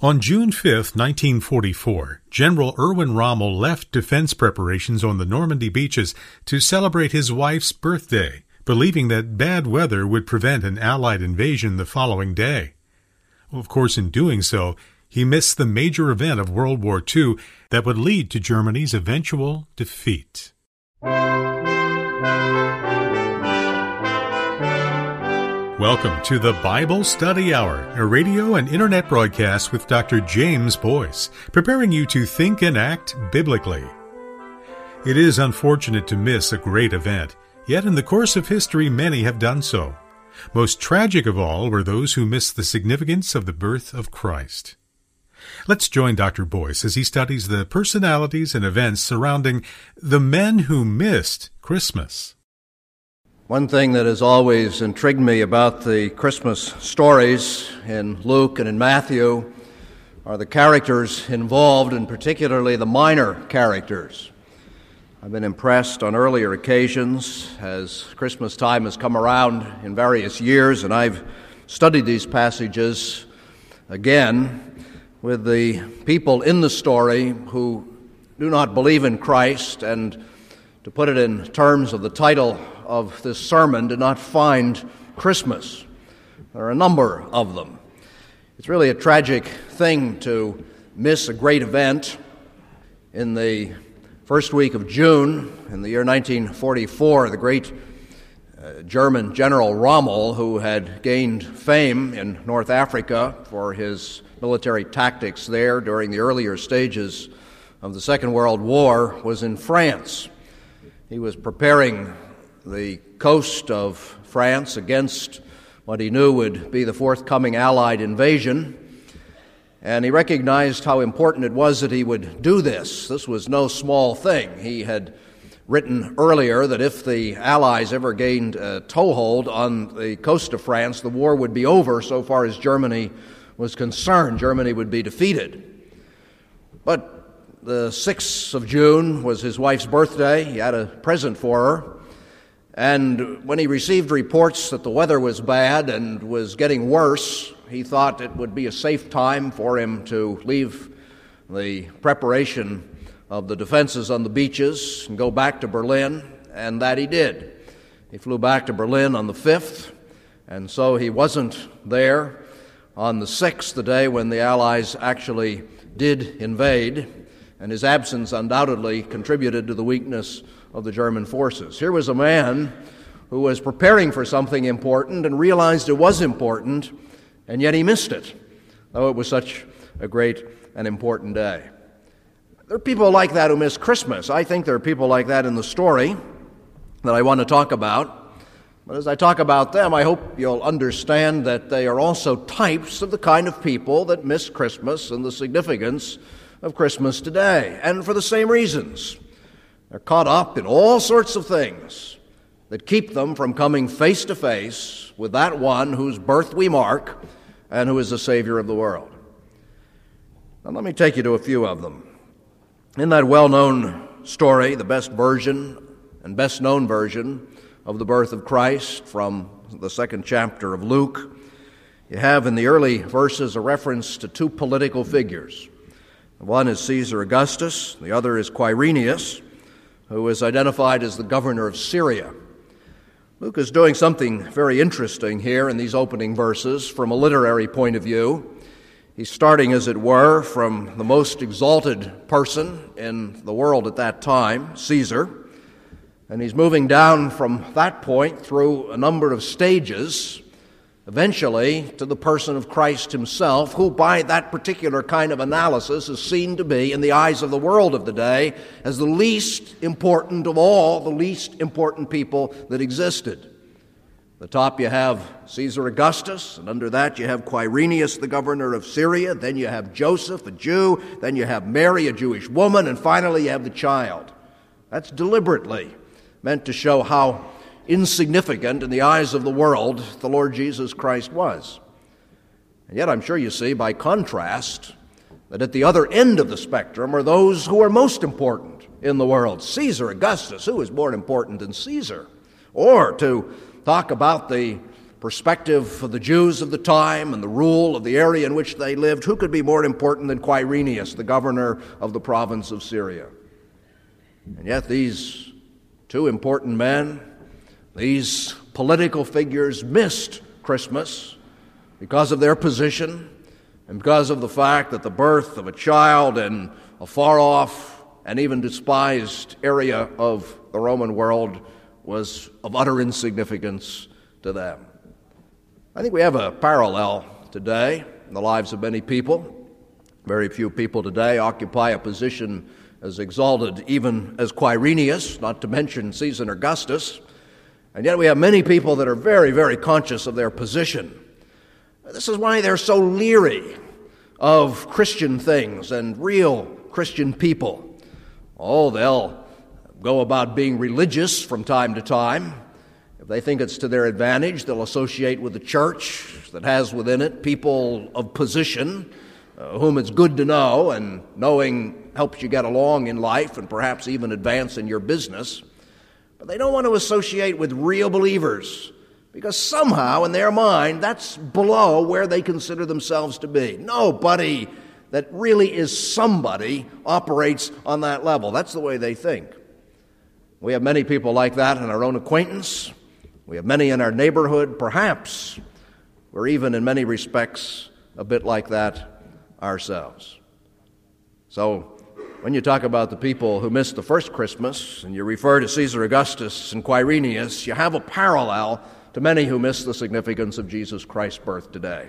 On June 5, 1944, General Erwin Rommel left defense preparations on the Normandy beaches to celebrate his wife's birthday, believing that bad weather would prevent an Allied invasion the following day. Well, of course, in doing so, he missed the major event of World War II that would lead to Germany's eventual defeat. Welcome to the Bible Study Hour, a radio and internet broadcast with Dr. James Boyce, preparing you to think and act biblically. It is unfortunate to miss a great event, yet in the course of history many have done so. Most tragic of all were those who missed the significance of the birth of Christ. Let's join Dr. Boyce as he studies the personalities and events surrounding the men who missed Christmas. One thing that has always intrigued me about the Christmas stories in Luke and in Matthew are the characters involved, and particularly the minor characters. I've been impressed on earlier occasions as Christmas time has come around in various years, and I've studied these passages again with the people in the story who do not believe in Christ, and to put it in terms of the title of this sermon, did not find Christmas. There are a number of them. It's really a tragic thing to miss a great event. In the first week of June, in the year 1944, the great German General Rommel, who had gained fame in North Africa for his military tactics there during the earlier stages of the Second World War, was in France. He was preparing the coast of France against what he knew would be the forthcoming Allied invasion, and he recognized how important it was that he would do this. This was no small thing. He had written earlier that if the Allies ever gained a toehold on the coast of France, the war would be over so far as Germany was concerned. Germany would be defeated. But the 6th of June was his wife's birthday. He had a present for her. And when he received reports that the weather was bad and was getting worse, he thought it would be a safe time for him to leave the preparation of the defenses on the beaches and go back to Berlin, and that he did. He flew back to Berlin on the 5th, and so he wasn't there on the 6th, the day when the Allies actually did invade, and his absence undoubtedly contributed to the weakness of the German forces. Here was a man who was preparing for something important and realized it was important, and yet he missed it, though it was such a great and important day. There are people like that who miss Christmas. I think there are people like that in the story that I want to talk about. But as I talk about them, I hope you'll understand that they are also types of the kind of people that miss Christmas and the significance of Christmas today, and for the same reasons. They're caught up in all sorts of things that keep them from coming face to face with that one whose birth we mark and who is the Savior of the world. Now let me take you to a few of them. In that well-known story, the best version and best-known version of the birth of Christ from the 2nd chapter of Luke, you have in the early verses a reference to two political figures. One is Caesar Augustus, the other is Quirinius, who is identified as the governor of Syria. Luke is doing something very interesting here in these opening verses from a literary point of view. He's starting, as it were, from the most exalted person in the world at that time, Caesar, and he's moving down from that point through a number of stages, eventually to the person of Christ himself, who by that particular kind of analysis is seen to be, in the eyes of the world of the day, as the least important of all the least important people that existed. At the top you have Caesar Augustus, and under that you have Quirinius, the governor of Syria, then you have Joseph, a Jew, then you have Mary, a Jewish woman, and finally you have the child. That's deliberately meant to show how insignificant in the eyes of the world the Lord Jesus Christ was. And yet I'm sure you see, by contrast, that at the other end of the spectrum are those who are most important in the world. Caesar Augustus, who is more important than Caesar? Or to talk about the perspective of the Jews of the time and the rule of the area in which they lived, who could be more important than Quirinius, the governor of the province of Syria? And yet these two important men, these political figures, missed Christmas because of their position and because of the fact that the birth of a child in a far-off and even despised area of the Roman world was of utter insignificance to them. I think we have a parallel today in the lives of many people. Very few people today occupy a position as exalted even as Quirinius, not to mention Caesar Augustus. And yet we have many people that are very, very conscious of their position. This is why they're so leery of Christian things and real Christian people. Oh, they'll go about being religious from time to time. If they think it's to their advantage, they'll associate with a church that has within it people of position, whom it's good to know, and knowing helps you get along in life and perhaps even advance in your business. But they don't want to associate with real believers, because somehow in their mind that's below where they consider themselves to be. Nobody that really is somebody operates on that level. That's the way they think. We have many people like that in our own acquaintance. We have many in our neighborhood. Perhaps we're even in many respects a bit like that ourselves. So when you talk about the people who missed the first Christmas and you refer to Caesar Augustus and Quirinius, you have a parallel to many who miss the significance of Jesus Christ's birth today.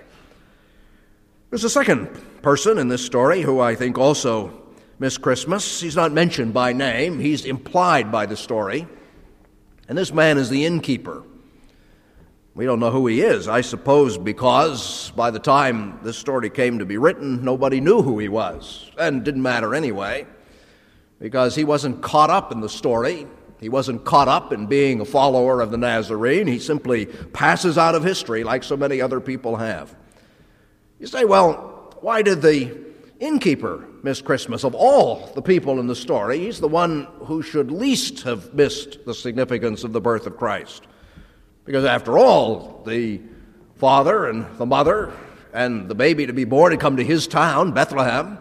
There's a second person in this story who I think also missed Christmas. He's not mentioned by name. He's implied by the story. And this man is the innkeeper. We don't know who he is, I suppose because by the time this story came to be written, nobody knew who he was. And it didn't matter anyway, because he wasn't caught up in the story. He wasn't caught up in being a follower of the Nazarene. He simply passes out of history like so many other people have. You say, well, why did the innkeeper miss Christmas? Of all the people in the story, he's the one who should least have missed the significance of the birth of Christ. Because after all, the father and the mother and the baby to be born had come to his town, Bethlehem,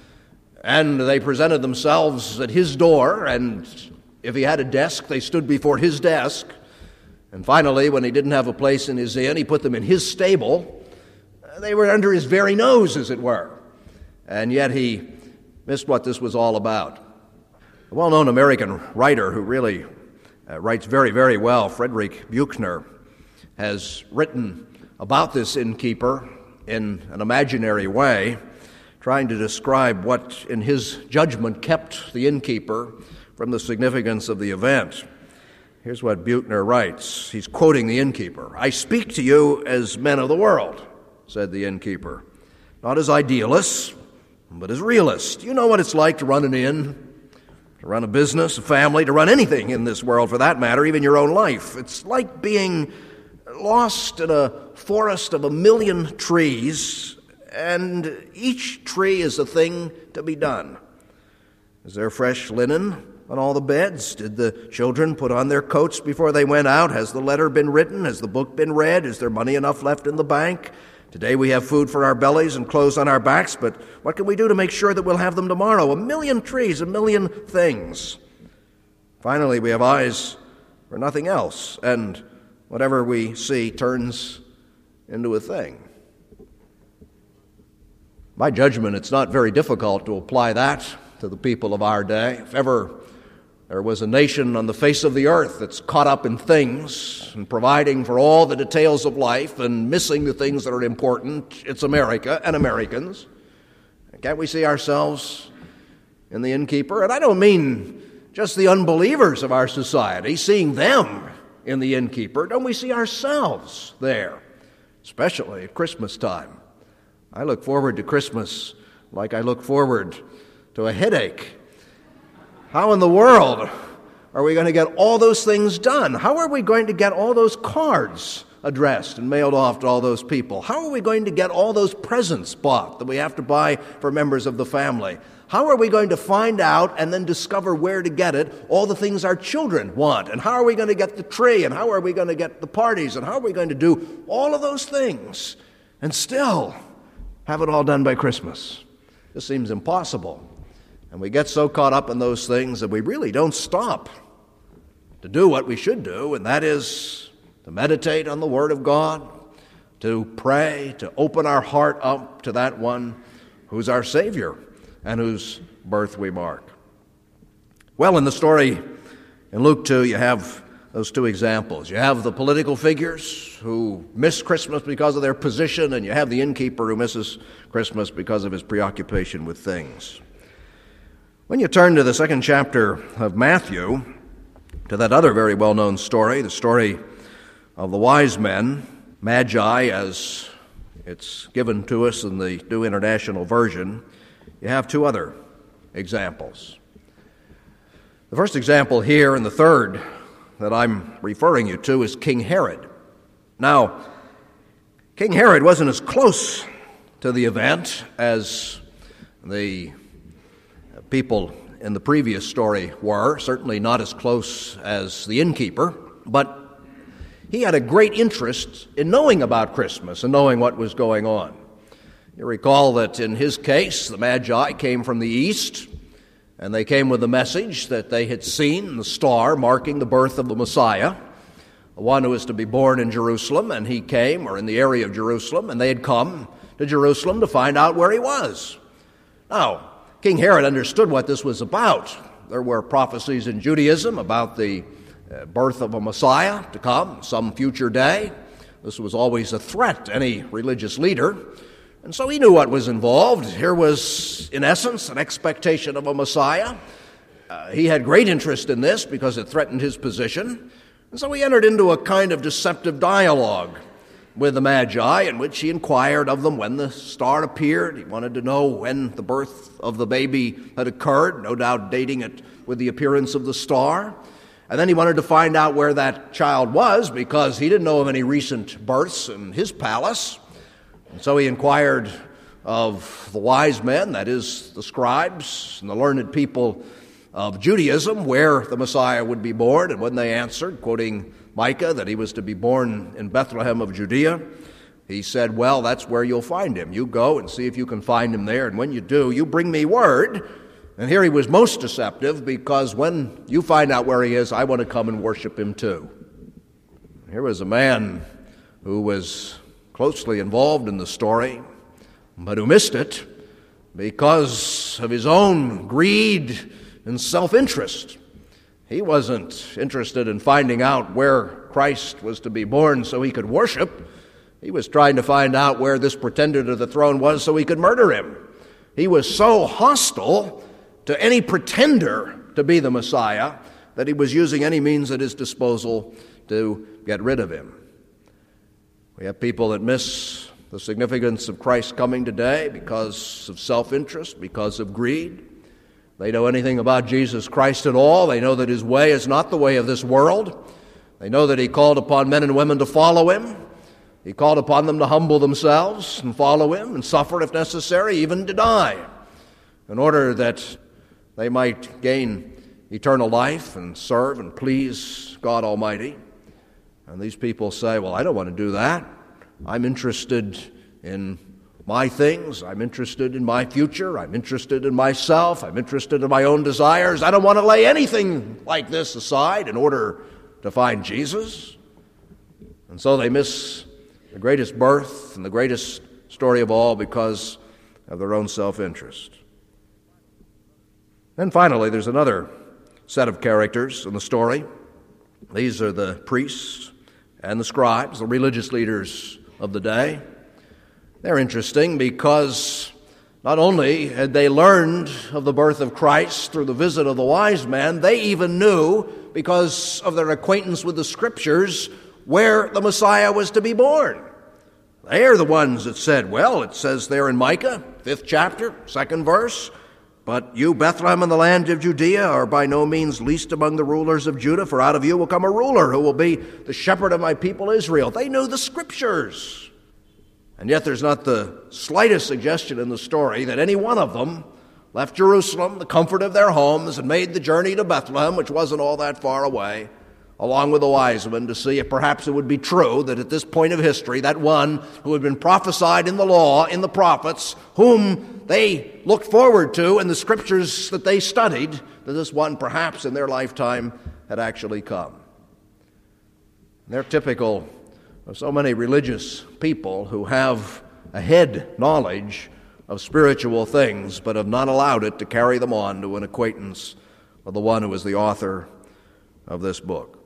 and they presented themselves at his door, and if he had a desk, they stood before his desk. And finally, when he didn't have a place in his inn, he put them in his stable. They were under his very nose, as it were. And yet he missed what this was all about. A well-known American writer who really writes very, very well, Frederick Buechner, has written about this innkeeper in an imaginary way, trying to describe what, in his judgment, kept the innkeeper from the significance of the event. Here's what Buechner writes. He's quoting the innkeeper. "I speak to you as men of the world," said the innkeeper, "not as idealists, but as realists. You know what it's like to run an inn, to run a business, a family, to run anything in this world for that matter, even your own life. It's like being lost in a forest of 1,000,000 trees, and each tree is a thing to be done. Is there fresh linen on all the beds? Did the children put on their coats before they went out? Has the letter been written? Has the book been read? Is there money enough left in the bank? Today we have food for our bellies and clothes on our backs, but what can we do to make sure that we'll have them tomorrow? 1,000,000 trees, 1,000,000 things. Finally, we have eyes for nothing else, and whatever we see turns into a thing." My judgment, it's not very difficult to apply that to the people of our day. If ever there was a nation on the face of the earth that's caught up in things and providing for all the details of life and missing the things that are important, it's America and Americans. Can't we see ourselves in the innkeeper? And I don't mean just the unbelievers of our society, seeing them in the innkeeper. Don't we see ourselves there, especially at Christmas time? I look forward to Christmas like I look forward to a headache. How in the world are we going to get all those things done? How are we going to get all those cards addressed and mailed off to all those people? How are we going to get all those presents bought that we have to buy for members of the family? How are we going to find out and then discover where to get it, all the things our children want? And how are we going to get the tree? And how are we going to get the parties? And how are we going to do all of those things and still have it all done by Christmas? This seems impossible. And we get so caught up in those things that we really don't stop to do what we should do, and that is to meditate on the Word of God, to pray, to open our heart up to that one who's our Savior and whose birth we mark. Well, in the story in Luke 2, you have those two examples. You have the political figures who miss Christmas because of their position, and you have the innkeeper who misses Christmas because of his preoccupation with things. When you turn to the second chapter of Matthew, to that other very well-known story, the story of the wise men, Magi, as it's given to us in the New International Version, you have two other examples. The first example here, and the third that I'm referring you to, is King Herod. Now, King Herod wasn't as close to the event as the people in the previous story were, certainly not as close as the innkeeper, but he had a great interest in knowing about Christmas and knowing what was going on. You recall that in his case, the Magi came from the east, and they came with the message that they had seen the star marking the birth of the Messiah, the one who was to be born in Jerusalem, and he came, or in the area of Jerusalem, and they had come to Jerusalem to find out where he was. Now, King Herod understood what this was about. There were prophecies in Judaism about the birth of a Messiah to come some future day. This was always a threat to any religious leader. And so he knew what was involved. Here was, in essence, an expectation of a Messiah. He had great interest in this because it threatened his position. And so he entered into a kind of deceptive dialogue with the Magi, in which he inquired of them when the star appeared. He wanted to know when the birth of the baby had occurred, no doubt dating it with the appearance of the star. And then he wanted to find out where that child was, because he didn't know of any recent births in his palace. And so he inquired of the wise men, that is, the scribes and the learned people of Judaism, where the Messiah would be born. And when they answered, quoting Micah, that he was to be born in Bethlehem of Judea, he said, well, that's where you'll find him. You go and see if you can find him there, and when you do, you bring me word. And here he was most deceptive, because when you find out where he is, I want to come and worship him too. Here was a man who was closely involved in the story, but who missed it because of his own greed and self-interest. He wasn't interested in finding out where Christ was to be born so he could worship. He was trying to find out where this pretender to the throne was so he could murder him. He was so hostile to any pretender to be the Messiah that he was using any means at his disposal to get rid of him. We have people that miss the significance of Christ coming today because of self-interest, because of greed. They know anything about Jesus Christ at all. They know that his way is not the way of this world. They know that he called upon men and women to follow him. He called upon them to humble themselves and follow him and suffer if necessary, even to die, in order that they might gain eternal life and serve and please God Almighty. And these people say, well, I don't want to do that. I'm interested in my things. I'm interested in my future. I'm interested in myself. I'm interested in my own desires. I don't want to lay anything like this aside in order to find Jesus. And so they miss the greatest birth and the greatest story of all because of their own self-interest. Then finally, there's another set of characters in the story. These are the priests and the scribes, the religious leaders of the day. They're interesting because not only had they learned of the birth of Christ through the visit of the wise men, they even knew, because of their acquaintance with the Scriptures, where the Messiah was to be born. They are the ones that said, well, it says there in Micah, 5th chapter, 2nd verse, but you, Bethlehem, in the land of Judea, are by no means least among the rulers of Judah, for out of you will come a ruler who will be the shepherd of my people Israel. They knew the Scriptures. And yet there's not the slightest suggestion in the story that any one of them left Jerusalem, the comfort of their homes, and made the journey to Bethlehem, which wasn't all that far away, along with the wise men, to see if perhaps it would be true that at this point of history, that one who had been prophesied in the law, in the prophets, whom they looked forward to in the scriptures that they studied, that this one perhaps in their lifetime had actually come. They're typical of so many religious people who have a head knowledge of spiritual things, but have not allowed it to carry them on to an acquaintance with the one who is the author of this book.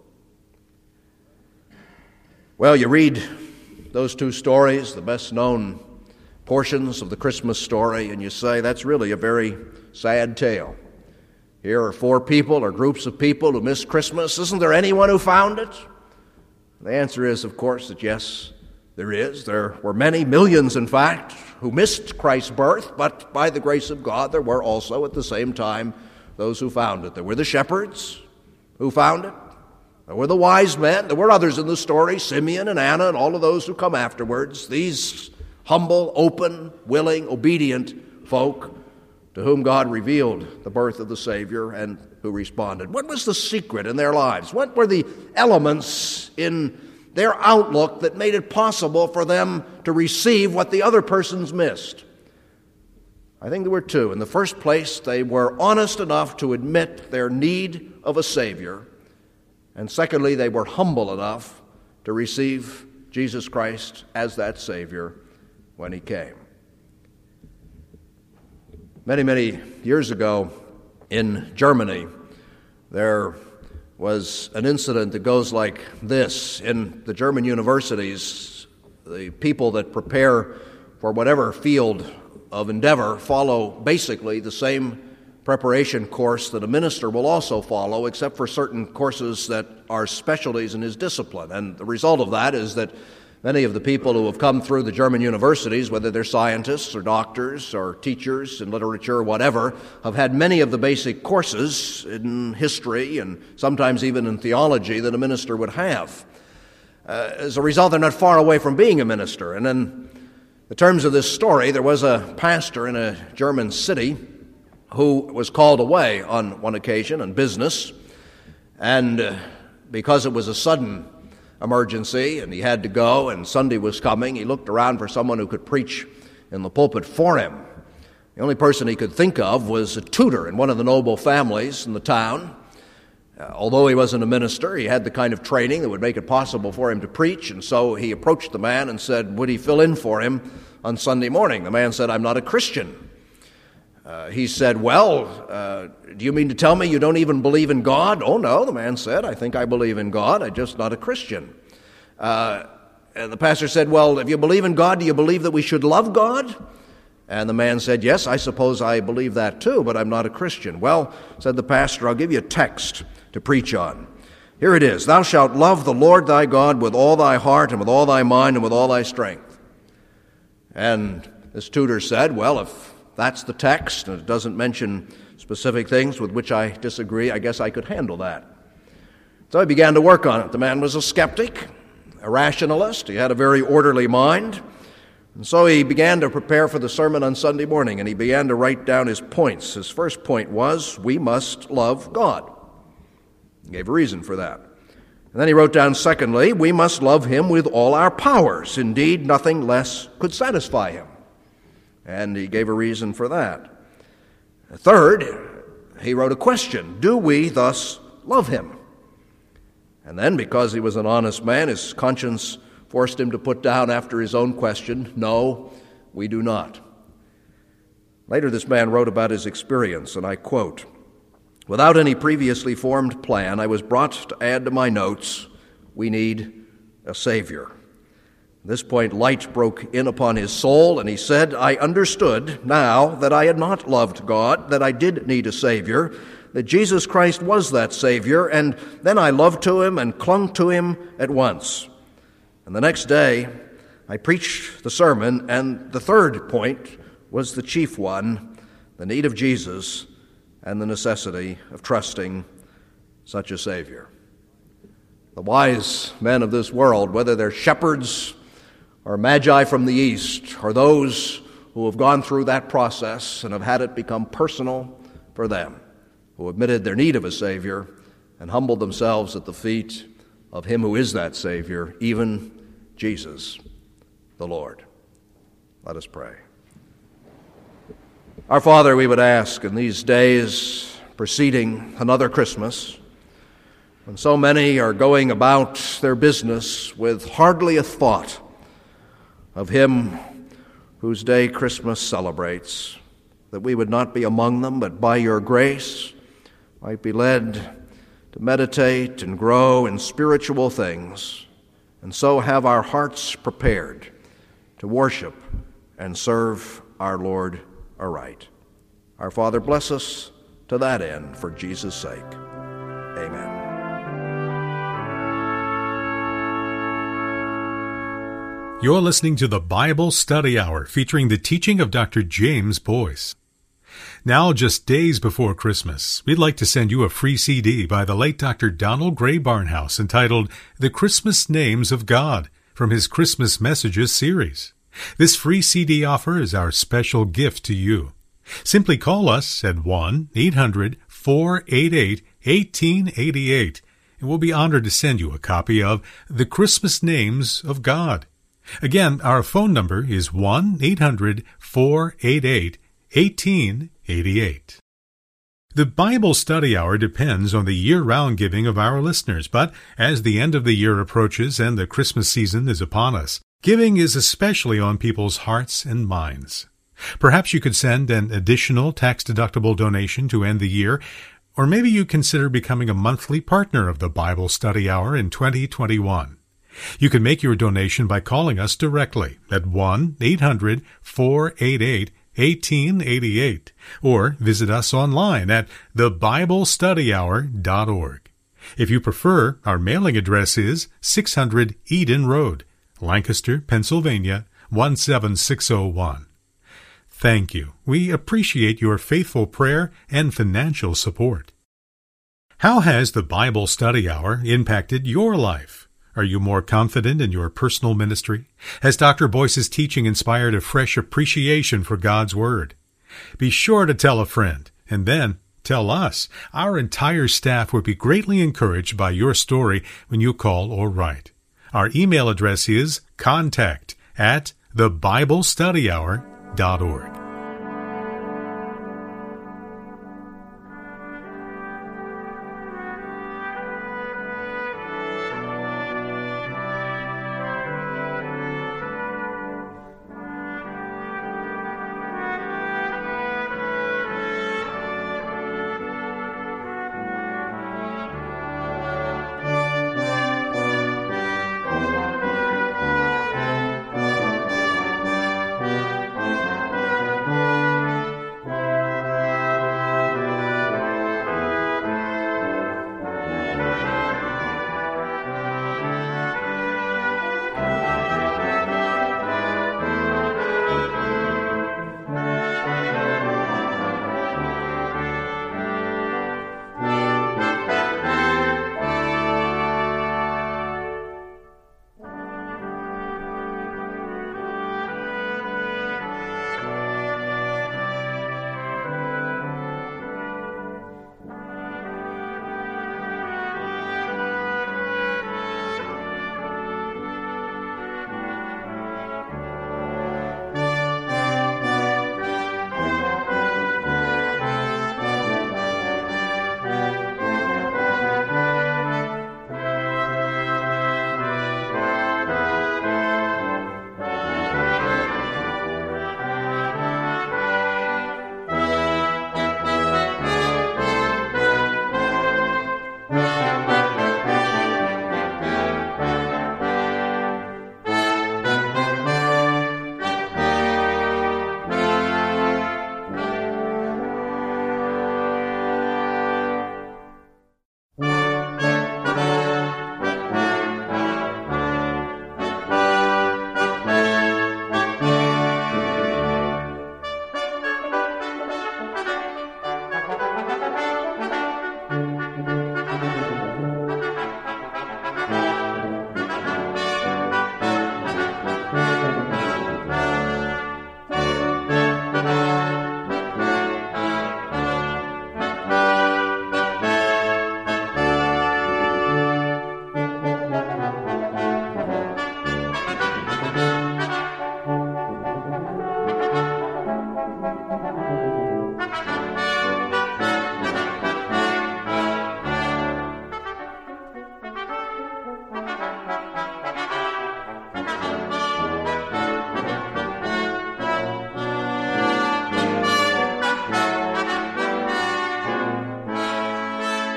Well, you read those two stories, the best-known portions of the Christmas story, and you say, that's really a very sad tale. Here are four people or groups of people who missed Christmas. Isn't there anyone who found it? The answer is, of course, that yes, there is. There were many, millions in fact, who missed Christ's birth, but by the grace of God, there were also at the same time those who found it. There were the shepherds who found it. There were the wise men. There were others in the story, Simeon and Anna and all of those who come afterwards. These humble, open, willing, obedient folk to whom God revealed the birth of the Savior and who responded. What was the secret in their lives? What were the elements in their outlook that made it possible for them to receive what the other persons missed? I think there were two. In the first place, they were honest enough to admit their need of a Savior. And secondly, they were humble enough to receive Jesus Christ as that Savior when He came. Many, many years ago in Germany, there was an incident that goes like this. In the German universities, the people that prepare for whatever field of endeavor follow basically the same preparation course that a minister will also follow, except for certain courses that are specialties in his discipline. And the result of that is that many of the people who have come through the German universities, whether they're scientists or doctors or teachers in literature or whatever, have had many of the basic courses in history and sometimes even in theology that a minister would have. As a result, they're not far away from being a minister. And in the terms of this story, there was a pastor in a German city who was called away on one occasion on business, and because it was a sudden emergency and he had to go and Sunday was coming, he looked around for someone who could preach in the pulpit for him. The only person he could think of was a tutor in one of the noble families in the town. Although he wasn't a minister, he had the kind of training that would make it possible for him to preach, and so he approached the man and said, would he fill in for him on Sunday morning? The man said, I'm not a Christian. He said, well, do you mean to tell me you don't even believe in God? Oh, no, the man said, I think I believe in God, I'm just not a Christian. And the pastor said, well, if you believe in God, do you believe that we should love God? And the man said, yes, I suppose I believe that too, but I'm not a Christian. Well, said the pastor, I'll give you a text to preach on. Here it is, thou shalt love the Lord thy God with all thy heart and with all thy mind and with all thy strength. And this tutor said, well, if that's the text, and it doesn't mention specific things with which I disagree, I guess I could handle that. So I began to work on it. The man was a skeptic, a rationalist. He had a very orderly mind. And so he began to prepare for the sermon on Sunday morning, and he began to write down his points. His first point was, we must love God. He gave a reason for that. And then he wrote down, secondly, we must love Him with all our powers. Indeed, nothing less could satisfy Him. And he gave a reason for that. Third, he wrote a question, do we thus love Him? And then, because he was an honest man, his conscience forced him to put down after his own question, no, we do not. Later, this man wrote about his experience, and I quote, without any previously formed plan, I was brought to add to my notes, we need a Savior. At this point, light broke in upon his soul, and he said, I understood now that I had not loved God, that I did need a Savior, that Jesus Christ was that Savior, and then I loved to Him and clung to Him at once. And the next day, I preached the sermon, and the third point was the chief one, the need of Jesus and the necessity of trusting such a Savior. The wise men of this world, whether they're shepherds or magi from the east, or those who have gone through that process and have had it become personal for them, who admitted their need of a Savior and humbled themselves at the feet of Him who is that Savior, even Jesus, the Lord. Let us pray. Our Father, we would ask in these days preceding another Christmas, when so many are going about their business with hardly a thought of Him whose day Christmas celebrates, that we would not be among them, but by your grace might be led to meditate and grow in spiritual things, and so have our hearts prepared to worship and serve our Lord aright. Our Father, bless us to that end for Jesus' sake. Amen. You're listening to the Bible Study Hour, featuring the teaching of Dr. James Boyce. Now, just days before Christmas, we'd like to send you a free CD by the late Dr. Donald Gray Barnhouse entitled The Christmas Names of God from his Christmas Messages series. This free CD offer is our special gift to you. Simply call us at 1-800-488-1888, and we'll be honored to send you a copy of The Christmas Names of God. Again, our phone number is 1-800-488-1888. The Bible Study Hour depends on the year-round giving of our listeners, but as the end of the year approaches and the Christmas season is upon us, giving is especially on people's hearts and minds. Perhaps you could send an additional tax-deductible donation to end the year, or maybe you consider becoming a monthly partner of the Bible Study Hour in 2021. You can make your donation by calling us directly at 1-800-488-1888 or visit us online at thebiblestudyhour.org. If you prefer, our mailing address is 600 Eden Road, Lancaster, Pennsylvania, 17601. Thank you. We appreciate your faithful prayer and financial support. How has the Bible Study Hour impacted your life? Are you more confident in your personal ministry? Has Dr. Boyce's teaching inspired a fresh appreciation for God's Word? Be sure to tell a friend, and then tell us. Our entire staff would be greatly encouraged by your story when you call or write. Our email address is contact@thebiblestudyhour.org.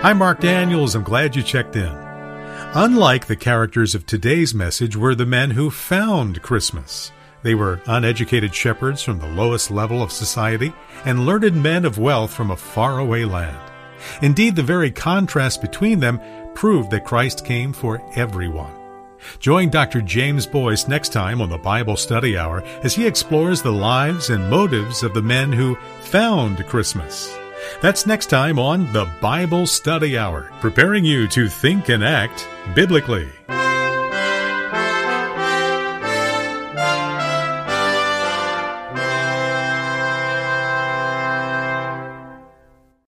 I'm Mark Daniels. I'm glad you checked in. Unlike the characters of today's message were the men who found Christmas. They were uneducated shepherds from the lowest level of society and learned men of wealth from a faraway land. Indeed, the very contrast between them proved that Christ came for everyone. Join Dr. James Boyce next time on the Bible Study Hour as he explores the lives and motives of the men who found Christmas. That's next time on the Bible Study Hour, preparing you to think and act biblically.